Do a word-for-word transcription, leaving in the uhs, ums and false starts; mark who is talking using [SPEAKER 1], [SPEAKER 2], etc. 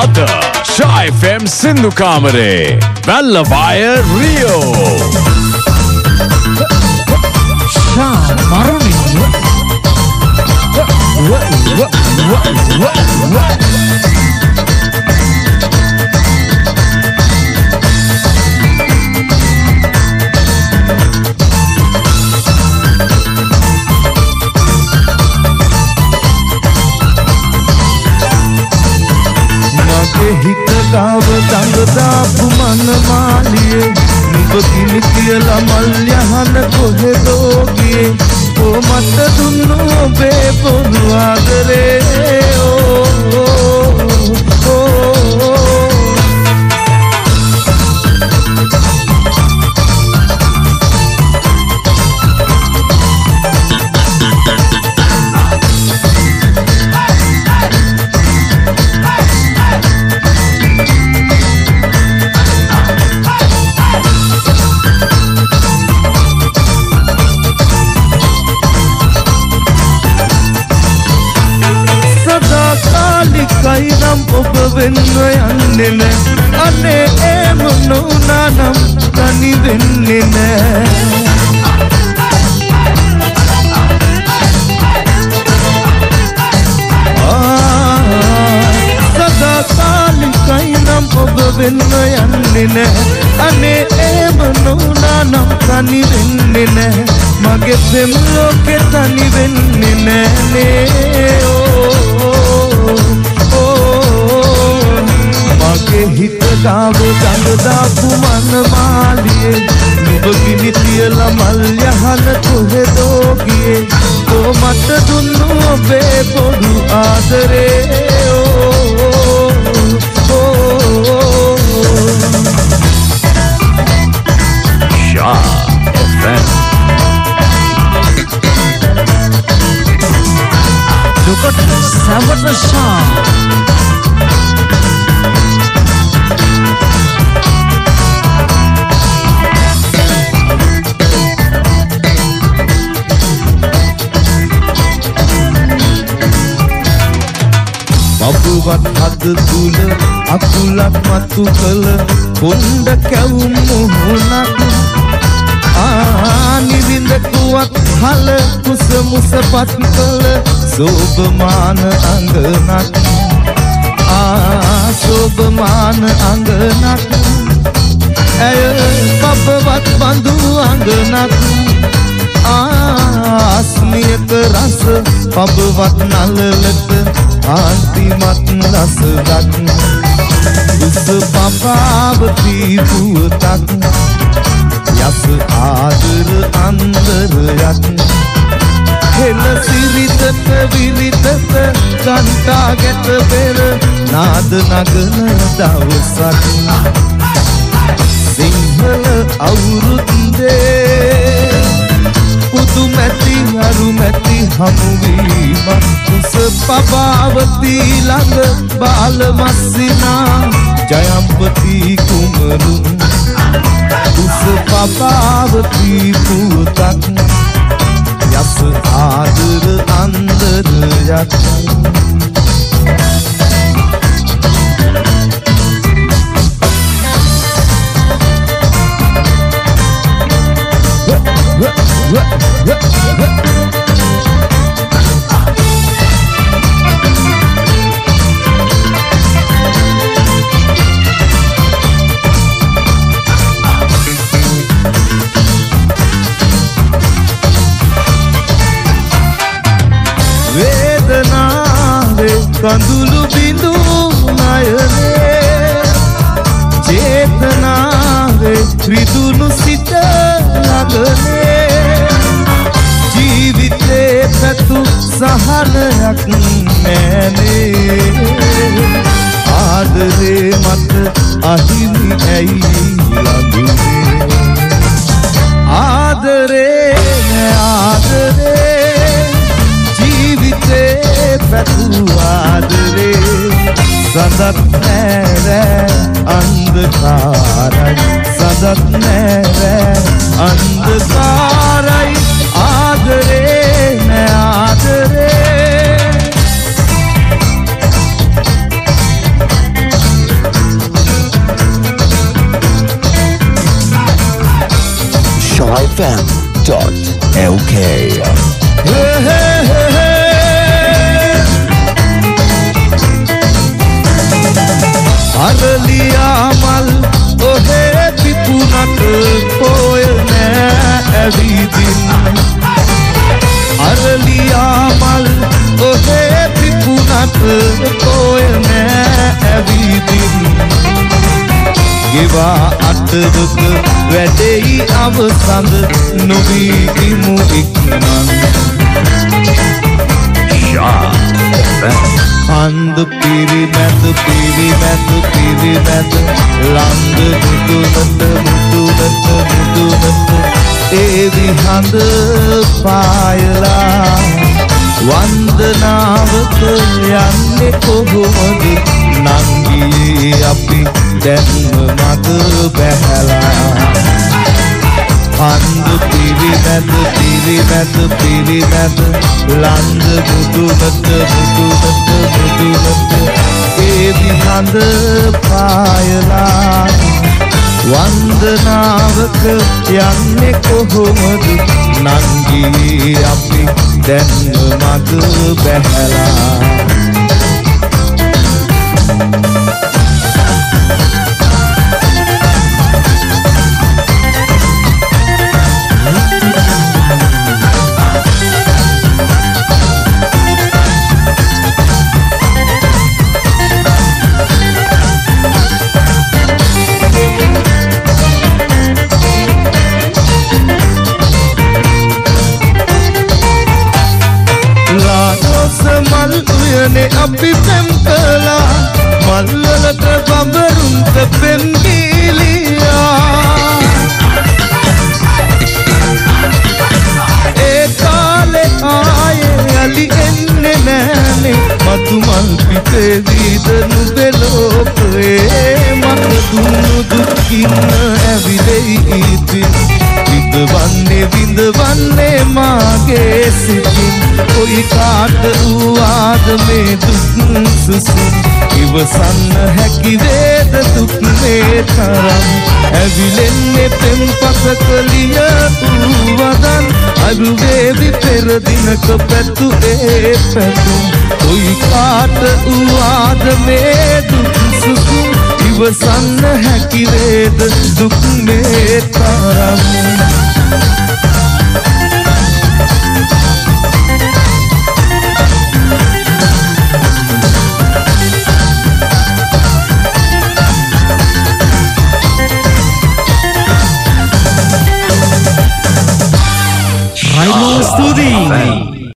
[SPEAKER 1] අද Sha F M සින්දු කාමරේ වැල්ලවාය රියෝ
[SPEAKER 2] Sha මරුණිය
[SPEAKER 3] හිත ගාව දඟ දාපු මන මාලියේ නුඹ කිනි කියලා මල් යහන කොහෙදෝ ගියේ ඕ මට දුන්නු ඔබේ පොදු ආදරේ ඕ කයිනම් ඔබ වෙන්න යන්නේ නෑ අනේ ඒ මොනෝනානම් තනි වෙන්නේ නෑ සදා කාලෙ කයිනම් ඔබ වෙන්න යන්නේ නෑ අනේ ඒ මොනෝනානම් තනි වෙන්නේ නෑ මගේ ප්‍රේම ලෝකේ තනි වෙන්නේ නෑනේ මගේ හිත ගාව ගඟ දාපු මන මාලියේ නුඹ කිනි තියලා මල් යහන කොහෙදෝ ගියේ ඕ මට දුන්නු ඔබේ පොදු ආදරේ
[SPEAKER 1] Sha F M
[SPEAKER 2] Look at Sabat Sha
[SPEAKER 3] බබුවත් හද තුල අකුලක් මතු කළ කොණ්ඩ කැවුම් මුහුණක් ආ නිවිඳකුවත් හල කුස මුසපත් කළ සෝභමාන අංගනක් ආ සෝභමාන අංගනක් ඇය බබවත් බඳු අංගනක් ආස්මියක රස පබවත් නලලට ආන්තිමත් රසක් දුස පපාවති පුවතක් යස ආදර අන්දරයක් හෙළ සිරිතට විරිතට කන්ටා ගැට පෙර නාද නගන දවසක් සිංහල අවුරුද්දේ පුදු මැති අරු මැති හමුවීම කුස පබාවති ළඟ බාල මස්සිනා ජයම්පති කුමරු කුස පබාවති පුවතක් යස ආදර අන්දරයක් වේදනාවේ කඳුළු බිඳු නයනේ චේතනාවේ ත්‍රිදුණු සිත ළඟනේ ජීවිතේ පැතු සහනයක් නෑනේ ආදරේ මට අහිමි ඇයි ළඟුනේ ආදරේ ආදරේ ජීවිතේ පැතු ආදරේ සඳත් නෑ අන්ධකාරයි සඳත් නෑ අන්ධකාරයි ආදරේ නෑ ආදරේ
[SPEAKER 4] f m dot l k.
[SPEAKER 3] අරලියාමල් ඔහේ පිපුනට පොය නෑ ඇවිදින් අරලියාමල් ඔහේ පිපුනට පොය නෑ ඇවිදින් ගෙවා අටවක වැඩෙයි අවසඳ නොවී ඉමු ඉක්මන් අන්ද පිරිමැද පිරිමැද පිරිමැද ලන්ද මුදුනට මුදුනට මුදුනට ඒ විහඳ පායලා වන්දනාවක යන්නේ කොහොමද නංගියේ අපි දැන්ම මග බැහැලා අන්ද පිරිමැද පිරිමැද පිරිමැද ලන්ද මුදුනට මුදුනට මුදුනට ඒ විහඳ පායලා වන්දනාවක යන්නේ කොහොමද නංගී අපි දැන්ම මග බැහැලා මල් උයනේ අපි පෙම් කළා මල්වලට බඹරුන්ට පෙම් දීලියා ඒ කාලේ ආයේ අලි එන්නේ නෑනේ මතු මල් පිටේ දීදනු බෙලෝකේ මට දුන්නු දුක්කින්න ඇවිලෙයි ඉතින් විඳවන්නේ විඳවන්නේ මාගේ සිතින් කොයි කාට වූවාද මේ දුක් සුසුම් ඉවසන්න හැකි වේද දුක් මේ තරම් ඇවිලෙන්නේ පෙම්පතක ලියපු වදන් අරුවේවි පෙර දිනක පැතු ඒ පැතුම් කොයි කාට වූවාද මේ දුක් සුසුම් ඉවසන්න හැකි වේද දුක් මේ තරම්
[SPEAKER 2] Raimu Studi